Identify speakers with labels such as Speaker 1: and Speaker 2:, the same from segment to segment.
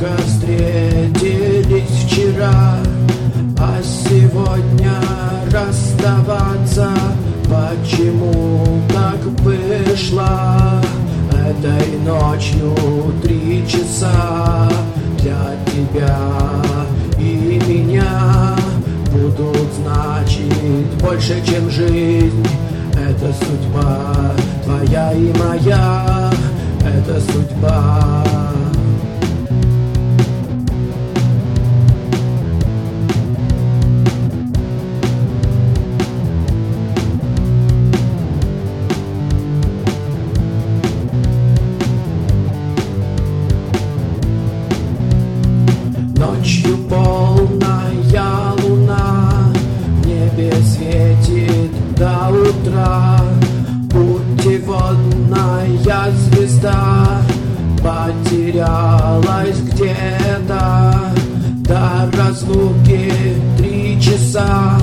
Speaker 1: Только встретились вчера, а сегодня расставаться. Почему так вышло? Этой ночью 3 часа для тебя и меня будут значить больше, чем жизнь. Это судьба твоя и моя, это судьба. Ночью полная луна, в небе светит до утра. Путеводная звезда потерялась где-то. До разлуки 3 часа,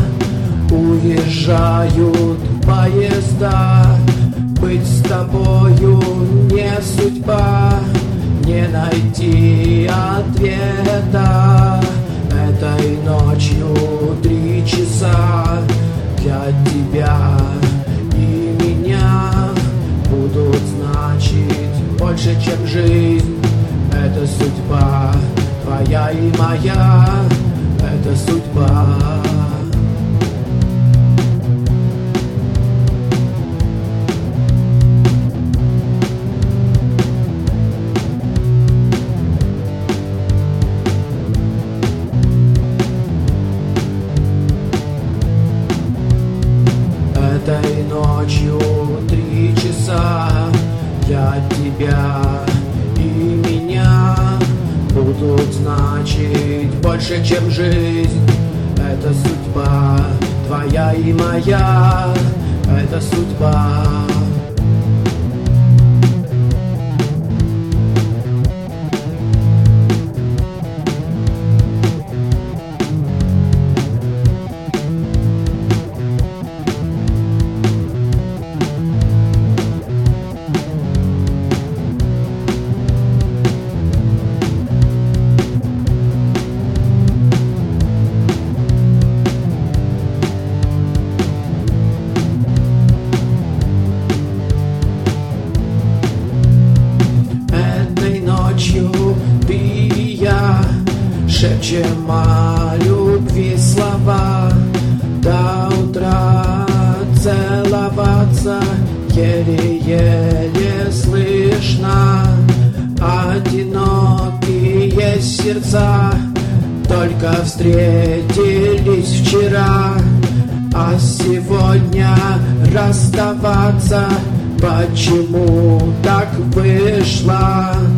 Speaker 1: уезжают поезда. Быть с тобою не судьба, не найти ответа. Этой ночью 3 часа для тебя и меня будут значить больше, чем жизнь. Это судьба твоя и моя, это судьба. Этой ночью 3 часа для тебя и меня будут значить больше, чем жизнь. Это судьба твоя и моя, это судьба. Ты и я шепчем о любви слова. До утра целоваться еле-еле слышно. Одинокие сердца только встретились вчера, а сегодня расставаться. Почему так вышло?